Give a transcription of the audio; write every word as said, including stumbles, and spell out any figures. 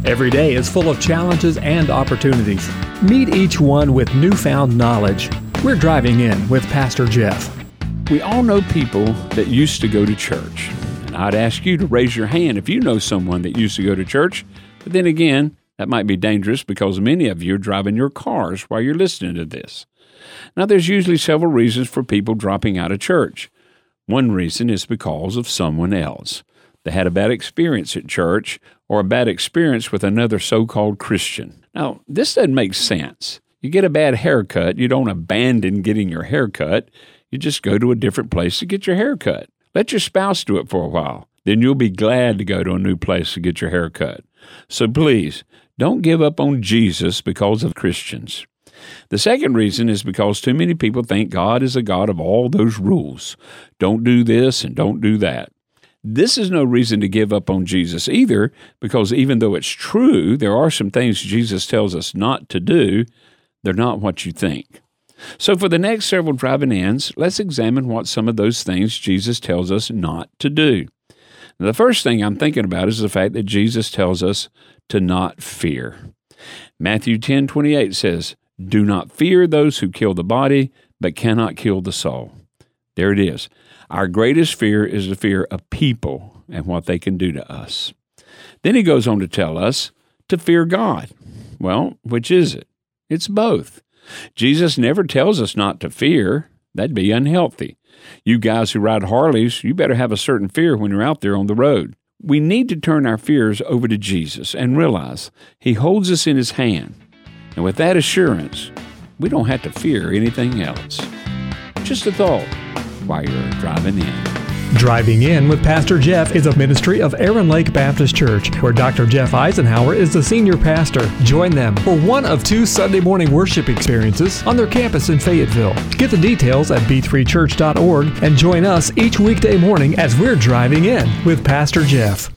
Every day is full of challenges and opportunities. Meet each one with newfound knowledge. We're driving in with Pastor Jeff. We all know people that used to go to church. And I'd ask you to raise your hand if you know someone that used to go to church. But then again, that might be dangerous because many of you are driving your cars while you're listening to this. Now, there's usually several reasons for people dropping out of church. One reason is because of someone else. They had a bad experience at church or a bad experience with another so-called Christian. Now, this doesn't make sense. You get a bad haircut, you don't abandon getting your haircut. You just go to a different place to get your haircut. Let your spouse do it for a while. Then you'll be glad to go to a new place to get your haircut. So please, don't give up on Jesus because of Christians. The second reason is because too many people think God is a God of all those rules. Don't do this and don't do that. This is no reason to give up on Jesus either, because even though it's true, there are some things Jesus tells us not to do, they're not what you think. So for the next several driving ins, let's examine what some of those things Jesus tells us not to do. Now, the first thing I'm thinking about is the fact that Jesus tells us to not fear. Matthew ten twenty-eight says, "Do not fear those who kill the body, but cannot kill the soul." There it is. Our greatest fear is the fear of people and what they can do to us. Then he goes on to tell us to fear God. Well, which is it? It's both. Jesus never tells us not to fear. That'd be unhealthy. You guys who ride Harleys, you better have a certain fear when you're out there on the road. We need to turn our fears over to Jesus and realize He holds us in His hand. And with that assurance, we don't have to fear anything else. Just a thought while you're driving in. Driving In with Pastor Jeff is a ministry of Aaron Lake Baptist Church, where Doctor Jeff Eisenhower is the senior pastor. Join them for one of two Sunday morning worship experiences on their campus in Fayetteville. Get the details at b three church dot org and join us each weekday morning as we're driving in with Pastor Jeff.